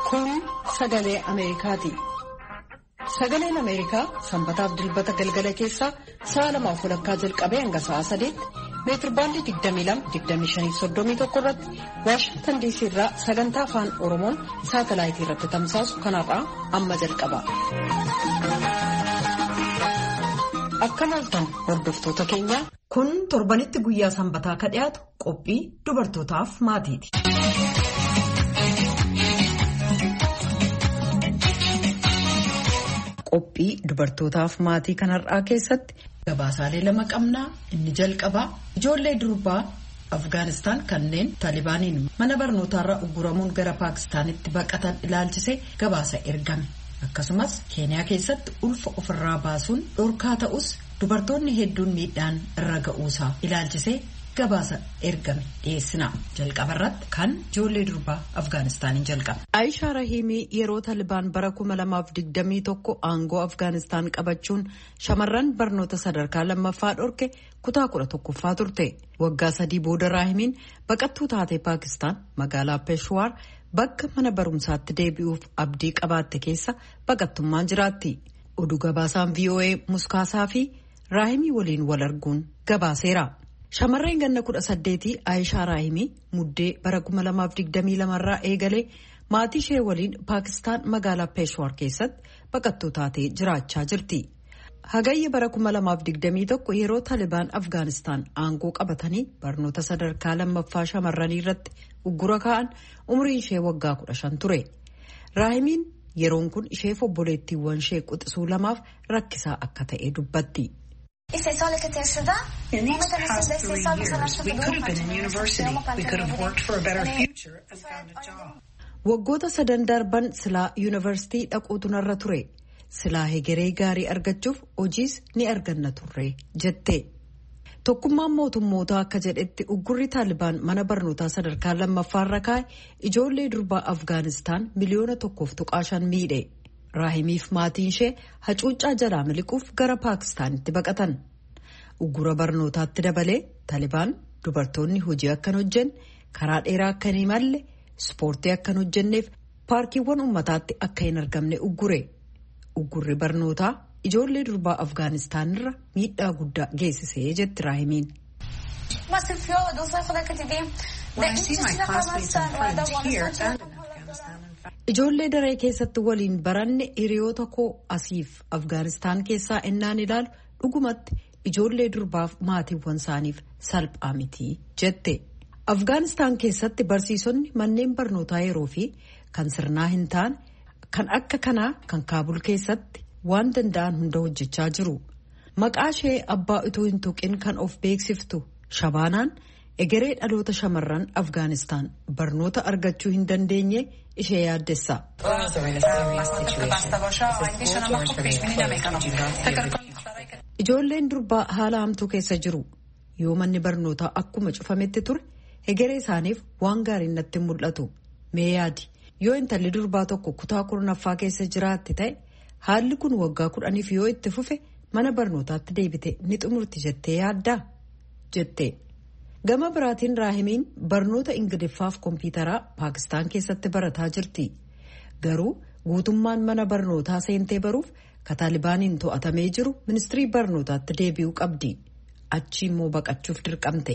Kun sagalee Ameerikaati. Sagaleen Ameerikaa sanbataaf dilbata galgala keessaa sa'a 2:00 jalqabee hanga sa'a 3:00 meetirbaandii 22-25-31 irratti Waashingtan DC irraa sagantaa afaan Oromoon saatalaayitii irratti tamsaasu kanarraa amma jalqaba. Akkam jirtan hordoftoota keenya. Kun torbanitti guyyaa sanbataa ka dhiyaatu qophii dubartootaaf maatiiti. Qophii dubartootaaf maatii kanarraa keessatti gabaasaalee lama qabnaa. Inni jalqabaa ijoollee durbaa Afgaanistaan kanneen Taalibaaniin mana barnootaarraa ugguramuun gara Paakistaanitti baqatan ilaalchisee gabaasa ergame. Akkasumas Keeniyaa keessatti ulfa ofirraa baasuun dhorkaa ta'us dubartoonni hedduun miidhaan irra ga'uusaa ilaalchisee gabaasa ergame dhiyeessina. Jalqabarratti kan ijoollee durbaa Afgaanistaaniin jalqaba. Aayishaa Rahiimii yeroo Taalibaan bara 2021 aangoo Afgaanistaan qabachuun shamarran barnoota sadarkaa lammaffaa dhorke kutaa 11ffaa turte. Waggaa 3 booda Rahiimiin baqattuu taatee Paakistaan magaalaa Peeshwaar bakka mana barumsaatti deebi'uuf abdii qabaatte keessa baqattummaan jiraatti. Oduu gabaasaan VOA Muskaasaa fi Rahiimii waliin wal arguun gabaaseera. Shamarreen ganna 18 Aayishaa Rahiimii muddee bara 2022 irraa eegalee maatii ishee waliin Paakistaan magaalaa Peeshwaar keessatti baqattuu taatee jiraachaa jirti. Hagayya bara 2021 yeroo Taalibaan Afgaanistaan aangoo qabatanii barnoota sadarkaa lammaffaa shamarranii irratti uggura kaa'an umriin ishee waggaa 15 ture. Rahiimiin yeroon kun isheef obboleettiiwwan ishee quxisuu lamaaf rakkisaa akka ta'e dubbatti. Waggoota 3 darban silaa yuunivarsiitii dhaquutu narra ture. Silaa hegeree gaarii argachuuf hojiis ni arganna turre jette. Tokkummaan mootummootaa akka jedhetti uggurri Taalibaan mana barnootaa sadarkaa lammaffaarra kaa'e ijoollee durbaa Afgaanistaan miliyoona 1.5 miidhe. Rahiimiif maatiin ishee hacuuccaa jalaa miliquuf gara Paakistaanitti baqatan. Uggura barnootaatti dabalee Taalibaan dubartoonni hojii akka hin hojjenne, karaa dheeraa akka hin imalle, ispoortii akka hin hojjenneef paarkiiwwan uummataatti akka hin argamne uggure. Uggurri barnootaa ijoollee durbaa Afgaanistaan irra miidhaa guddaa geessisee jetti Rahiimiin. Ijoollee daree keessatti waliin baranne hiriyoota koo asiif Afgaanistaan keessaa ennaan ilaalu dhugumatti ijoollee durbaaf maatiiwwan isaaniif salphaa miti jette. Afgaanistaan keessatti barsiisonni manneen barnootaa yeroo fi kan sirnaa hin taane kan akka kanaa kan Kaabul keessatti waan danda'an hunda hojjechaa jiru. Maqaa ishee abbaa utuu hin tuqin kan of beeksiftu Shabaanaan egeree dhaloota shamarran Afgaanistaan barnoota argachuu hin dandeenye ishee yaaddessa. Ijoolleen durbaa haala hamtuu keessa jiru. Yoo manni barnootaa akkuma cufametti ture egeree isaaniif waan gaariin natti mul'atu. Mee yaadi yoo intalli durbaa tokko kutaa 10ffaa keessa jiraatti ta'e haalli kun waggaa 10 yoo itti fufe mana barnootaatti deebite ni xumurti jettee yaaddaa jette. Gama biraatiin Rahiimiin barnoota Ingiliffaaf kompiitaraa Paakistaan keessatti barataa jirti. Garuu guutummaan mana barnootaa seentee baruuf Taalibaaniin to'atamee jiru ministirii barnootaatti deebi'uu qabdi. Achi immoo baqachuuf dirqamte.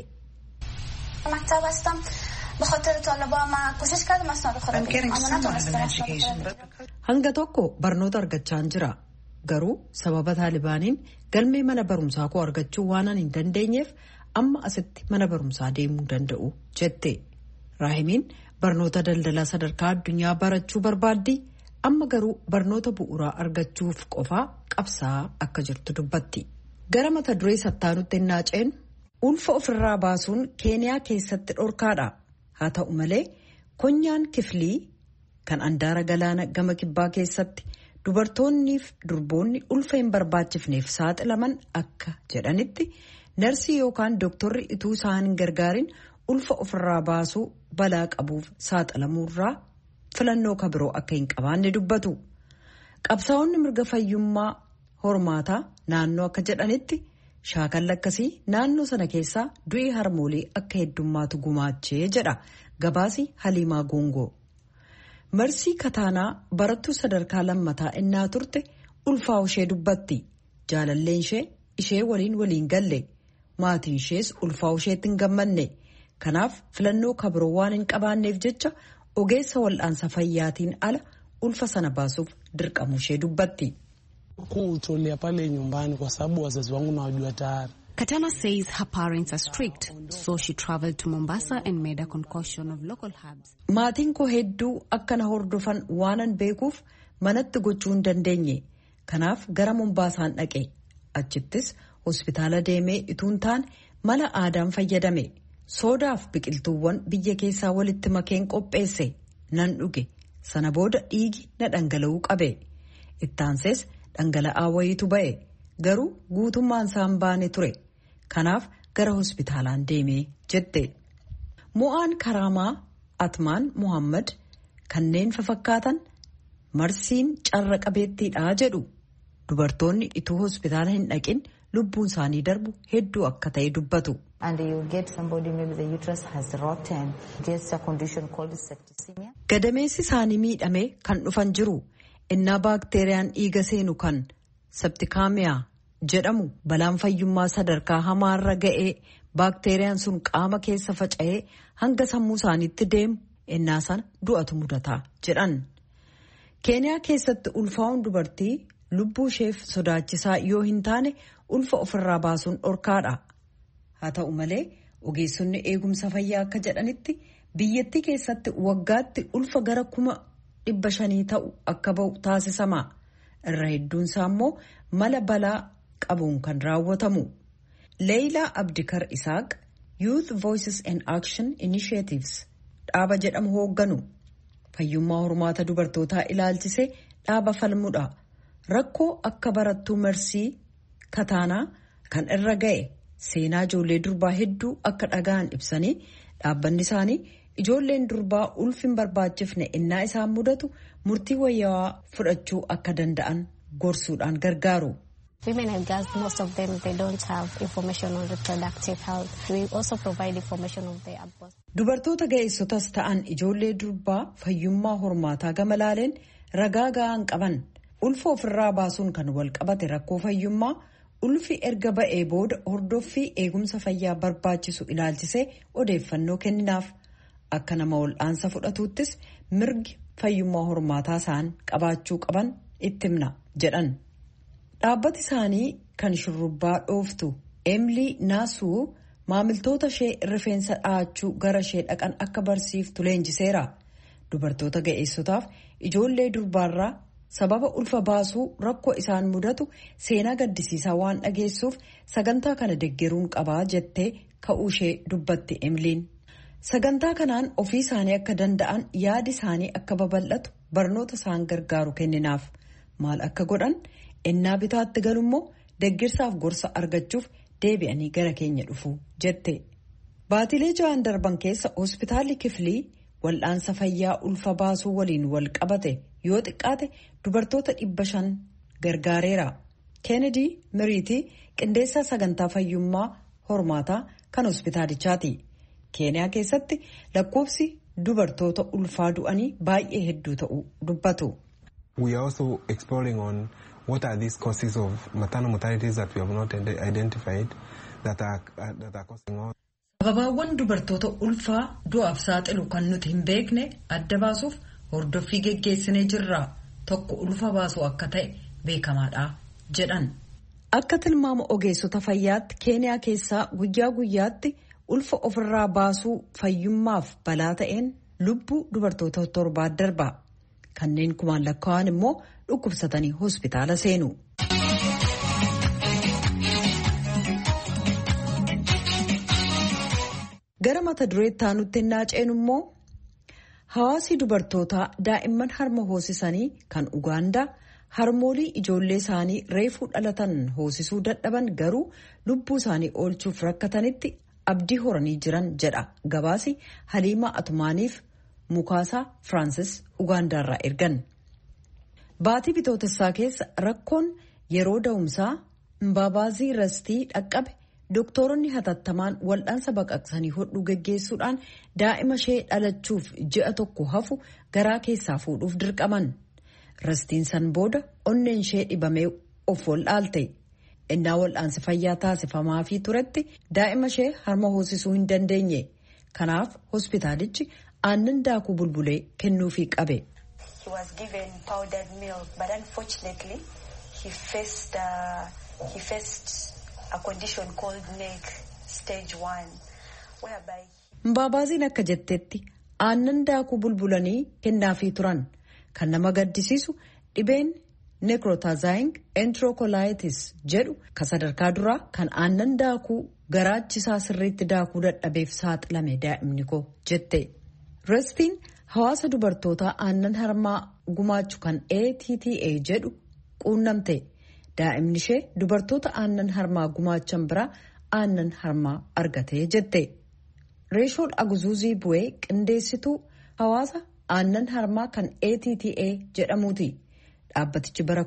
Hanga tokko barnoota argachaan jira. Garuu sababa Taalibaaniin galmee mana barumsaa koo argachuu waan hin dandeenyeef amma asitti mana barumsaa deemuu danda'u jette. Rahiimiin barnoota daldalaa sadarkaa addunyaa barachuu barbaaddi. Amma garuu barnoota bu'uuraa argachuuf qofaa qabsaa akka jirtu dubbatti. Gara mata duree sattaanutti naaceen ulfa ofirraa baasuun Keeniyaa keessatti dhorkaadha. Haa ta'u malee konyaan kiflii kan andaara galaana gama kibbaa keessatti dubartoonniif durboonni ulfa hin barbaachifneef saaxilaman akka jedhanitti narsii yookaan dooktorri ituu isaan hin gargaarin ulfa ofirraa baasuu balaa qabuuf saaxilamuurraa filannoo kabiroo akka hin qabaanne dubbatu. Qabsaa'onni mirga fayyummaa hormaataa naannoo akka jedhanitti shaakalli akkasii naannoo sana keessaa du'ii harmoolii akka heddummaatu gumaachee jedha gabaasi Haliimaa Goongoo. Marsii Kataanaa barattuu sadarkaa lammataa innaa turte ulfaa'u ishee dubbatti. Jaalalleen ishee waliin galle. Maatiin ishees ulfaa'u isheetti hin gammanne. Kanaaf filannoo kabiroo waan hin qabaanneef jecha ogeessa wal'aansa fayyaatiin ala ulfa sana baasuuf dirqamuu ishee dubbatti. Katana says her parents are strict, so she traveled to Mombasa and made a concoction of local herbs. Maatiin koo hedduu akkana hordofan waanan beekuuf manatti gochuu hin dandeenye. Kanaaf gara Mombaasaan dhaqe. Achittis hospitaala deemee ituun taan mala aadaan fayyadame. Soodaaf biqiltuuwwan biyya keessaa walitti makeen qopheesse. Nan dhuge. Sana booda dhiigi na dhangala'uu qabe. Ittaansees dhangala'aa wayiitu ba'e. Garuu guutummaan isaan baane ture. Kanaaf gara hospitaalaan deemee jette. Mo'aan Karaamaa Atmaan Muhammad kanneen fafakkaatan marsiin carra qabeettiidhaa jedhu. Dubartoonni ituu hospitaala hin dhaqin lubbuun isaanii darbu hedduu akka ta'e dubbatu. Gadameessi isaanii miidhamee kan dhufan jiru. Innaa baakteeriyaan dhiiga seenu kan septikaamiyaa jedhamu balaan fayyummaa sadarkaa hamaarra ga'ee baakteeriyaan sun qaama keessa faca'ee hanga sammuu isaaniitti deemu innaa sana du'atu mudataa jedhan. Keeniyaa keessatti ulfaa'uun dubartii lubbuu isheef sodaachisaa yoo hin taane ulfa ofirraa baasuun dhorkaadha. Haa ta'u malee ogeessonni eegumsa fayyaa akka jedhanitti biyyattii keessatti waggaatti ulfa gara 500,000 ta'u akka ba'u taasisama. Irra hedduunsaa immoo mala balaa qabuun kan raawwatamu. Leeyilaa Abdikar Isaaq Youth Voices and Action Initiatives dhaaba jedhamu hoogganu. Fayyummaa hormaata dubartootaa ilaalchisee dhaaba falmudha. Rakkoo akka barattuu Marsii Kataanaa kan irra ga'e seenaa ijoollee durbaa hedduu akka dhaga'an ibsanii dhaabbanni isaanii ijoolleen durbaa ulfi hin barbaachifne innaa isaan mudatu murtii wayyaawaa fudhachuu akka danda'an gorsuudhaan gargaaru. Women and girls, most of them, they don't have information on reproductive health. We also provide information on their abortion. Dubartoota ga'eessotas ta'an ijoollee durbaa fayyummaa hormaataa gama laaleen ragaa ga'aan qaban. Ulfa ofirraa baasuun kan wal qabate rakkoo fayyummaa ulfi erga ba'ee booda hordoffii eegumsa fayyaa barbaachisu ilaalchisee odeeffannoo kenninaaf. Akka nama wal'aansa fudhatuuttis mirgi fayyummaa hormaataa isaan qabaachuu qaban itti himna jedhan. Dhaabbati isaanii kan shurrubbaa dhooftu Emilii Naasuu maamiltoota ishee rifeensa dhahachuu gara ishee dhaqan akka barsiiftu leenjiseera. Dubartoota ga'eessotaaf ijoollee durbaarraa sababa ulfa baasuu rakkoo isaan mudatu seenaa gaddisiisaa waan dhageessuuf sagantaa kana deeggaruun qabaa jettee ka'uu ishee dubbatti Emiliin. Sagantaa kanaan ofii isaanii akka danda'an yaadi isaanii akka babal'atu barnoota isaan gargaaru kenninaaf. Maal akka godhan ennaa bitaatti galummoo deeggarsaaf gorsa argachuuf deebi'anii gara keenya dhufu jette. Baatilee 6 darban keessa hospitaalli Kiflii wal'aansa fayyaa ulfa baasuu waliin wal qabate yoo xiqqaate dubartoota 500 gargaareera. Kennedy Miriitii qindeessaa sagantaa fayyummaa hormaataa kan hospitaalichaati. Keeniyaa keessatti lakkoofsi dubartoota ulfaa du'anii baay'ee hedduu ta'uu dubbatu. We are also exploring on what are these causes of maternal mortalities that we have not identified that are causing all. Sababaawwan dubartoota ulfaa du'aaf saaxilu kan nuti hin beekne adda baasuuf hordoffii geggeessinee jirra. Tokko ulfa baasuu akka ta'e beekamaadha jedhan. Akka tilmaama ogeessota fayyaatti Keeniyaa keessaa guyyaa guyyaatti ulfa ofirraa baasuu fayyummaaf balaa ta'een lubbuu dubartoota 7 darba. Kanneen kumaan lakkaa'an immoo dhukkubsatanii hospitaala seenu. Gara mata dureetti aanutti ennaa ceenu immoo hawaasii dubartootaa daa'imman harma hoosisanii kan Ugaandaa harmoolii ijoollee isaanii reefuu dhalatan hoosisuu dadhaban garuu lubbuu isaanii oolchuuf rakkatanitti abdii horanii jiran jedha gabaasi Haliimaa Atumaaniif Mukaasaa Firaansis Ugaandaarraa ergan. Baatii bitootessaa keessa rakkoon yeroo da'umsaa Mbaabaazii Rastii dhaqqabe Dooktoronni hatattamaan wal'aansa baqaqsanii hodhuu geggeessuudhaan daa'ima ishee dhalachuuf ji'a tokko hafu garaa keessaa fuudhuuf dirqaman. Rastiin san booda onneen ishee dhibamee of wal'aalte. Innaa wal'aansi fayyaa taasifamaafii turetti daa'ima ishee harma hoosisuu hin dandeenye. Kanaaf hospitaalichi aannan daakuu bulbulee kennuufii qabe. He was given powdered milk, but unfortunately he faced a condition called NEC stage 1, whereby Mbaabaziin akka jettetti aannan daakuu bulbulanii kennaafii turan. Kan nama gaddisiisu dhibeen necrotizing enterocolitis jedhu kan sadarkaa duraa kan aannan daakuu garaachisaa sirriitti daakuu dadhabeef saaxilame daa'imni koo jette. Restiin hawaasa dubartootaa aannan harmaa gumaachu kan ATTA jedhu quunnamte. Daa'imni ishee dubartoota aannan harmaa gumaachan biraa aannan harmaa argatee jette. Reeshoon Aguzuuzii Bu'ee qindeessituu hawaasa aannan harmaa kan ATTA jedhamuuti. Dhaabbatichi bara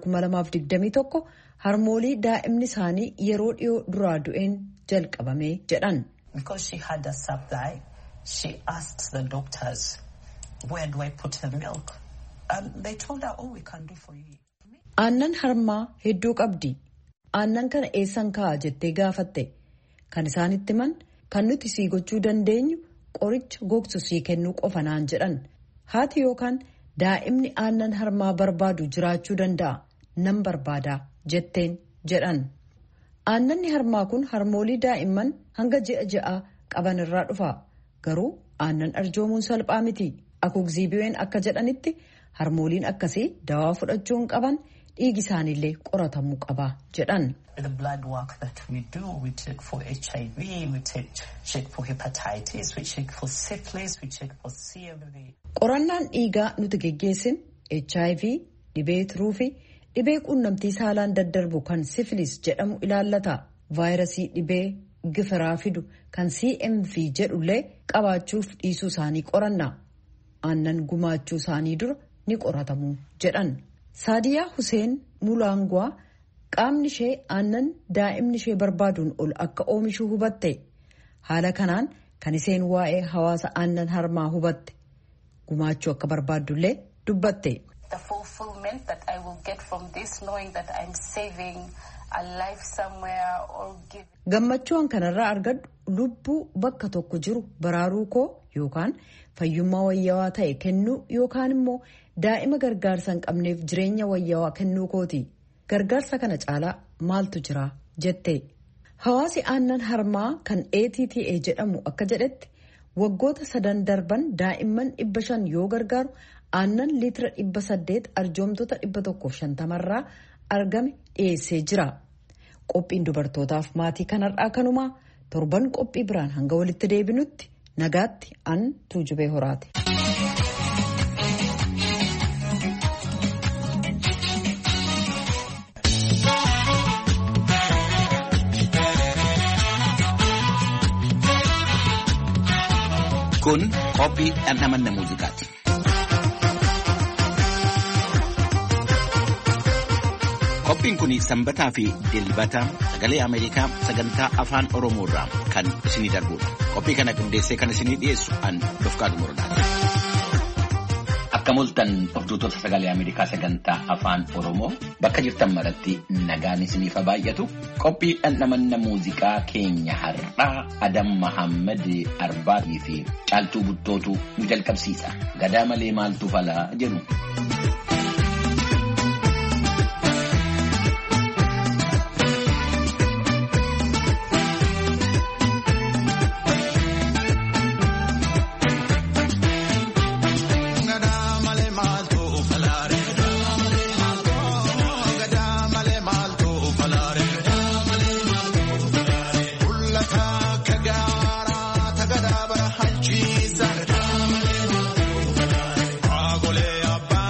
2021 harmoolii daa'imni isaanii yeroo dhiyoo duraa du'een jalqabame jedhan. because she had a supply, she asked the doctors, where do I put the milk? And they told her, all we can do for you. Aannan harmaa hedduu qabdi. Aannan kana eessan kaa'a jettee gaafatte. Kan isaanitti himan kan nuti sii gochuu dandeenyu qoricha gogsu sii kennuu qofa naan jedhan. Haati yookaan daa'imni aannan harmaa barbaadu jiraachuu danda'a. Nan barbaadaa jetteen jedhan. Aannanni harmaa kun harmoolii daa'imman hanga ji'a qaban irraa dhufa. Garuu aannan arjoomuun salphaa miti. Aguzuuzii akka jedhanitti harmooliin akkasii dawaa fudhachuu hin qaban dhiigi isaaniillee qoratamuu qaba jedhan. The blood work that we do, we check for HIV, we check for hepatitis, we check for syphilis, we check for CMV. Qorannaan dhiigaa nuti geggeessin HIV, dhibee tiruu fi dhibee quunnamtii saalaan daddarbu kan syphilis jedhamu ilaallata. Vaayirasii dhibee gifiraa fidu kan CMV jedhullee qabaachuuf dhiisuu isaanii qoranna. Aannan gumaachuu isaanii dura ni qoratamu jedhan. Saadiyaa Huseen Mulaangwaa qaamni ishee aannan daa'imni ishee barbaaduun ol akka oomishuu hubatte. Haala kanaan kan isheen waa'ee hawaasa aannan harmaa hubatte. Gumaachuu akka barbaadullee dubbatte. The fulfillment that I will get from this, knowing that I'm saving a life somewhere or giving. Gammachuun kanarraa argadhu lubbuu bakka tokko jiru baraaruu koo yookaan fayyummaa wayyaawaa ta'e kennuu yookaan immoo daa'ima gargaarsa hin qabneef jireenya wayyaawaa kennuu kooti. Gargaarsa kana caalaa maaltu jira jette. Hawaasi aannan harmaa kan ATTA jedhamu akka jedhetti waggoota 3 darban daa'imman 500 yoo gargaaru aannan liitira 800 arjoomtoota 150 irraa argame dhiyeessee jira. Qophiin dubartootaaf maatii kanarraa kanumaa torban qophii biraan hanga walitti deebinutti nagaatti an Tuujubee Horaate. Kun qophii dhandhamanna muuziqaati. Qophiin kun sanbataa fi dilbata sagalee Ameerikaa sagantaa afaan Oromoo irraa kan isinii darbudha. Qophii kana qindeessee kan isinii dhiyeessu an Dofqaadu Muradaati. Akka mul'atan hordoftoota sagalee Ameerikaa sagantaa afaan Oromoo bakka jirtan maratti nagaan isiniif haa baay'atu. Qophii dhandhamanna muuziqaa keenya har'aa Adam Mahammad Arbaatii fi Caaltuu Buttootu nu jalqabsiisa. Gadaa malee maaltu falaa jedhu. Abba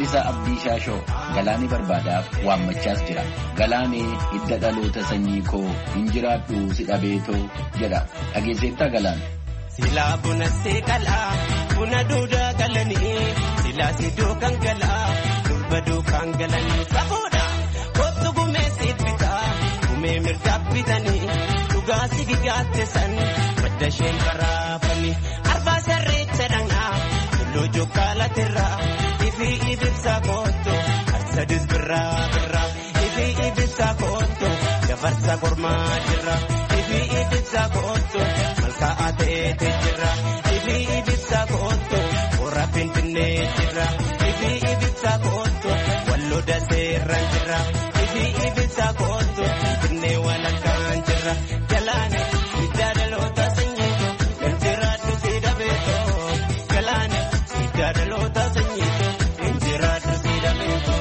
Weellisaa Abdii Shaashoo Galaanii barbaadaaf waammachaas jira. Galaanee hidda dhaloota sanyii koo hin jiraadhu si dhabeetoo jedha. Dhageesseettaa Galaan. Silaa buna seeqalaa buna duudaa galanii silaa sidoo kan galaa durba duukaan galanii saboodha kottu gumee siibbitaa gumee mirgaa bitanii dhugaa sigigaatte san madda isheen baraafanii arbaa sarreecha dhangaa tulluu jokkaalatirraa ifi ibibsaa kootto arsadis birraa birraa ifi ibibsaa kootto dabarsa kormaa jirra ifi ibibsaa kootto malkaa ta'eete jirra ifi ibibsaa kootto warra finfinnee jirra ifi ibibsaa kootto walloo daseerran jirra ifi ibibsaa kootto finfinnee walakkaan jirra Galaane hidda dhaloota sanyiito kan jiraadhu si dhabeetoo Galaane hidda dhaloota sanyiito kan jiraadhu si dhabeetoo.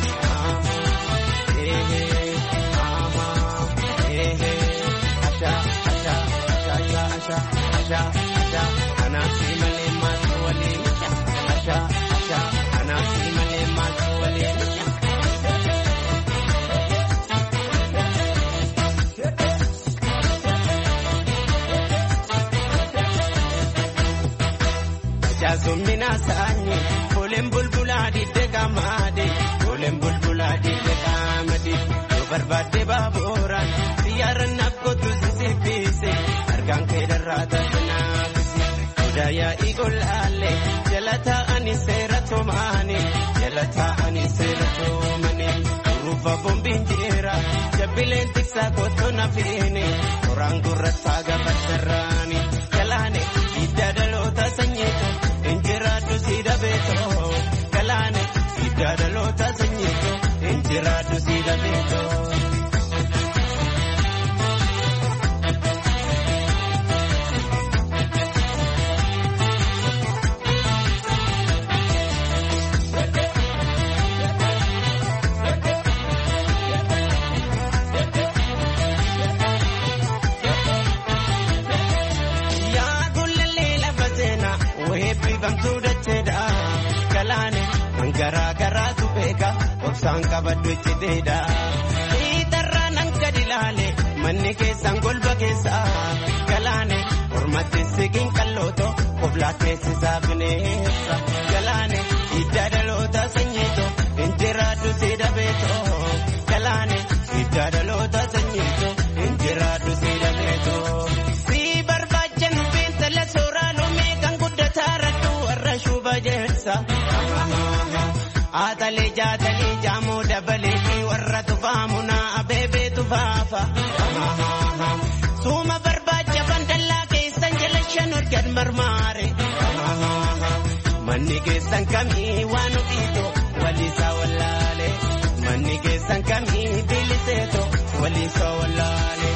Jaazumina saani koleen bulbulaa didde qaamade koleen bulbulaa didde qaamade yoo barbaadde baaburaan xiyyaaraan nakkootu sisibbise argaan keedarraa taasinaafise odayaa igolaalee jala taa'anii seera toomaanii jala taa'anii seera toomanii urufa boombiin jira jabbileen tiksaa koottoo nafiini qoraan gurrataa gabaasarraani Galaane hidda dhaloota sanyiito. Injiraadhu si dhabeetoo Galaane hidda dhaloota sanyiito injiraadhu si dhabeetoo. Garaa tu beeka obsaan qabaddu itti deeda hiitarraa nan gadi laale manni keessan golba keessa Galaane hormatti sigiin qallooto qoblaa keessisaa bineessa Galaane hidda dhaloota sanyiito injiraadhu si dhabeetoo Galaane hidda dhaloota sanyiito injiraadhu si dhabeetoo si barbaacha nu beentala suuraa loomee kan guddataa radhu warra shuuba jeessa. Atalee jaatalee jaamoo dabalee warra tufaamu naa beebee tufaafa. Suuma barbaacha bandallaa keessan jala shan organ marmaare. Manni keessan kamii waan ofiitoo waliisaa wallaale. Manni keessan kamii biliseetoo waliisaa wallaale.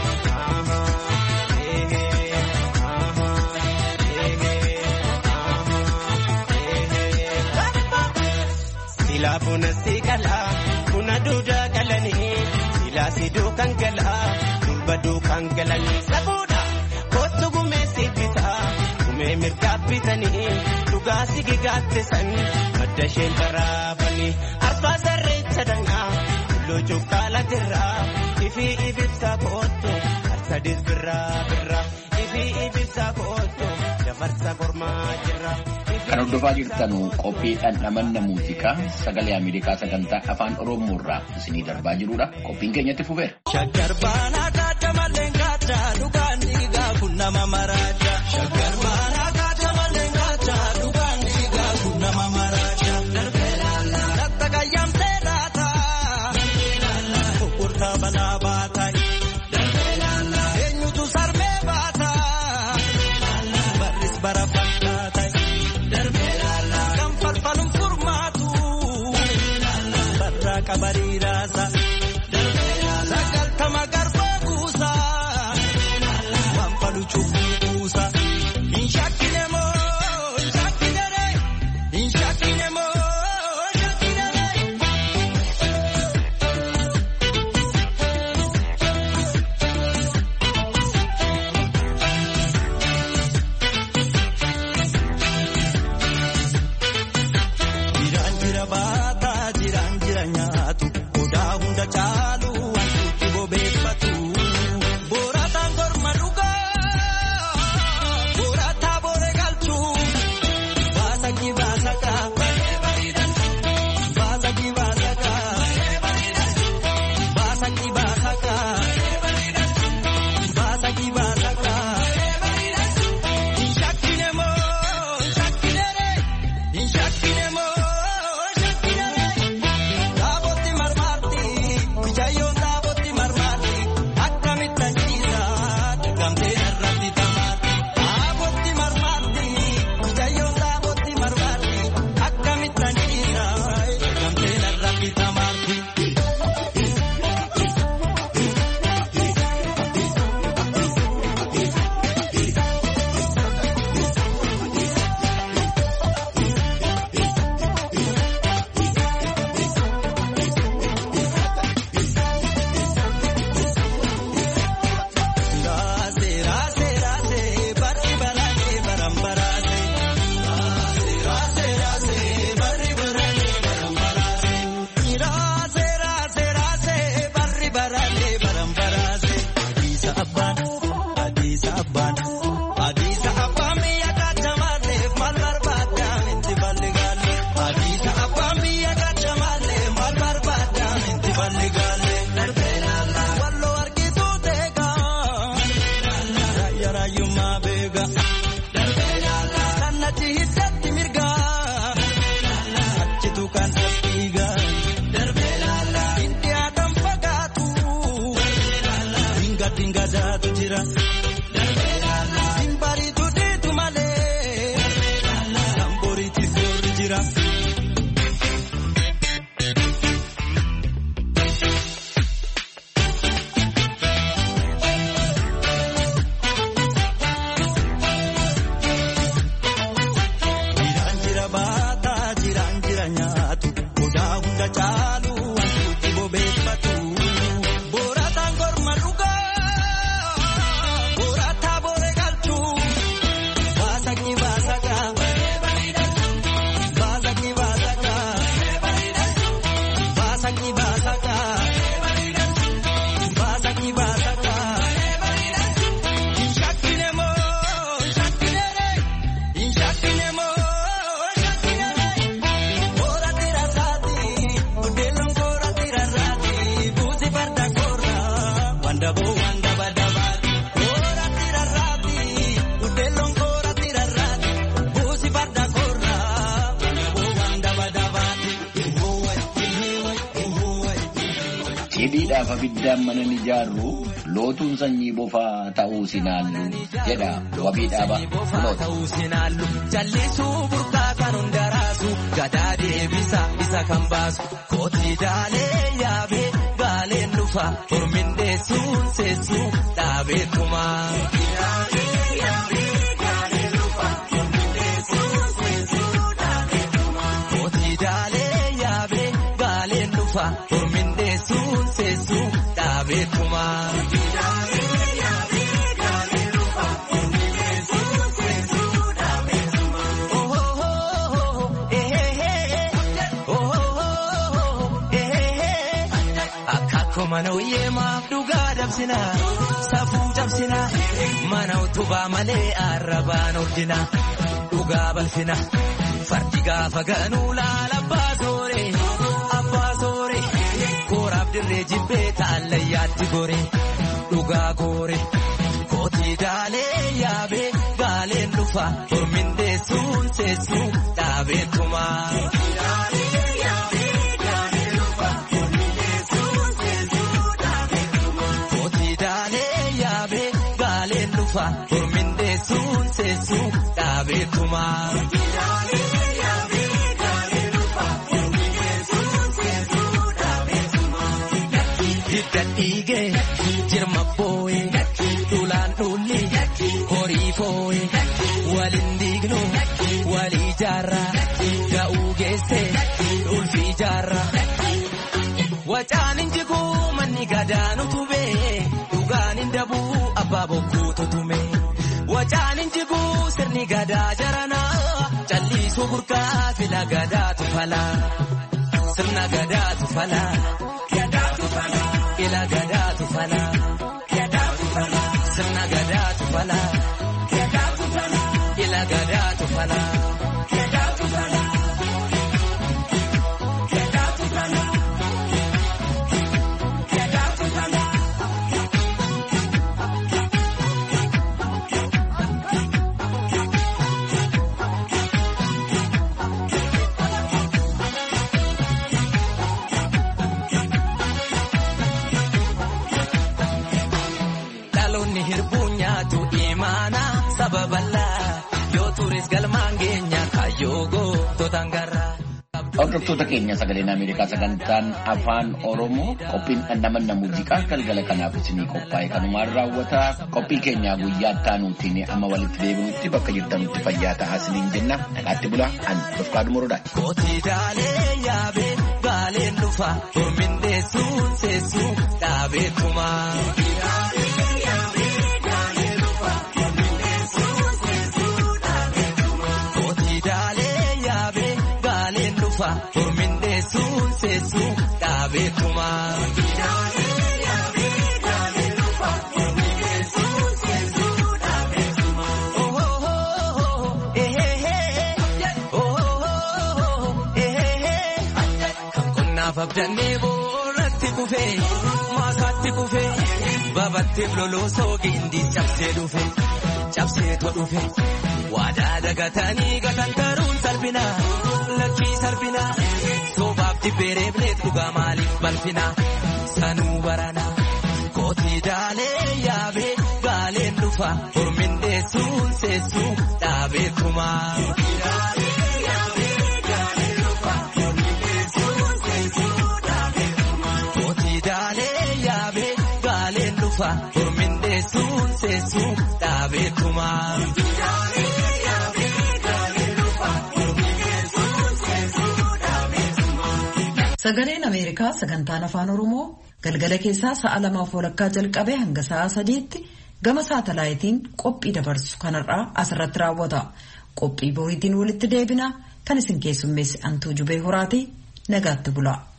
Silaa buna seeqalaa buna duudaa galanii silaa sidoo kan galaa durba duukaan galanii saboodha kottu gumee siibbitaa gumee mirgaa bitanii dhugaa sigigaatte san madda isheen baraafanii arbaa sarreecha dhangaa tulluu jokkaalatirraa ifi ibibsaa kootto arsadis birraa birraa ifi ibibsaa kootto dabarsa kormaa jirra. Kan hordofaa jirtan qophii dhandhamanna muuziqaa sagalee Ameerikaa sagantaa afaan Oromoo irraa isinii darbaa jirudha. Qophiin keenyatti fufeera. Shaggar baanaa kaata malleen kaata dhugaan dhiigaa kun nama maraacha. Shaggar baanaa kaata malleen kaata dhugaan dhiigaa kun nama maraacha. Darbee laallaa latta qayyamtee laata. Darbee laallaa gurgurtaa banaa baata. Darbee laallaa eenyutu sarmee baata. Darbee laallaa barris bara fakkaata. Kan falfalum furmaatu barraa qabariiraasa sagaltama garbaa guusaa Yuma Bega. Sanati Hidati Mirga. Chitukan Astiga. India Tampagatu. Tingga Jatu Jira. Simpari Tude Tumale. Sampori Tisur Jira. Hidhiidhaaf abiddaan mana ni ijaarru lootuun sanyii bofaa ta'uu sinaallu jedha wabii dhaaba kunoota. Jallisuu burqaa kan hundaraasu gadaa deebisa isa kan baasu kootii daalee yaabee gaaleen dhufa hormin deessuun seessuu dhaabeetuma. Kootii daalee yaabee gaaleen dhufa hormin deessuun seessuu dhaabeetuma. Mana uyyee maaf dhugaa dabsina safuu cabsina mana utubaa malee arrabaan ordina dhugaa balfina fardi gaafa ganuu laala abbaa soore kooraaf dirree jibbee taallayyaatti gore dhugaa goore kootii daalee yaabee gaaleen dhufa hormin deessuun seessuu dhaabeetuma. Hormin deessuun seessuu dhaabeetuma. Hidda dhiigee jirma boo'ee dhulaan dhulli horii foo'ee waliin diignu walii jaarraa ga'uu geessee ulfii jaarraa. Wacaan injiguu manni gadaanu tubee dhugaan hin dabuu abbaa bokkuu tutume. Wacaan injiguu sirni gadaa jaranaa callisuu burqaa fila gadaatu falaa. Sirna gadaatu falaa. Ila gadaatu falaa. Sirna gadaatu falaa. Ila gadaatu falaa. Hordoftoota keenya sagaleen Ameerikaa sagantaan afaan Oromoo qophiin dhandhamanna muuziqaa galgala kanaaf isinii qophaa'e kanumaan raawwata. Qophii keenya guyyaa taanuutiin amma walitti deebinutti bakka jirtanutti fayyaa ta'aa isiniin jenna. Nagaatti bulaa an Dofqaa Dumoroodhaan. Kootii daalee yaabee gaaleen dhufa hormin deessuun seessuu dhaabeetuma. Hormin deessuun seessuu dhaabeetuma. Kan qonnaaf abdannee boorratti kufee maasaatti kufee babatteef loloo soogii indiis cabsee dhufe. cabsee dhufe waadaa dagatanii gatan garuun salphina lakkii salphina soobaaf dibbeereefneet dhugaa maaliif balfina sanuu barana kootii daalee yaabee gaaleen dhufa hormin deessuun seessuu dhaabee kumaa. Hormin deessuun seessuu dhaabeekumaa. Sagaleen Ameerikaa sagantaan afaan Oromoo galgala keessaa sa'a 2:00 jalqabee hanga sa'a 3:00 gama saatalaayitiin qophii dabarsu kanarraa asirratti raawwata. Qophii boriitiin walitti deebina kan isin keessummeessi Antuu Jubee Horaatii nagaatti bula.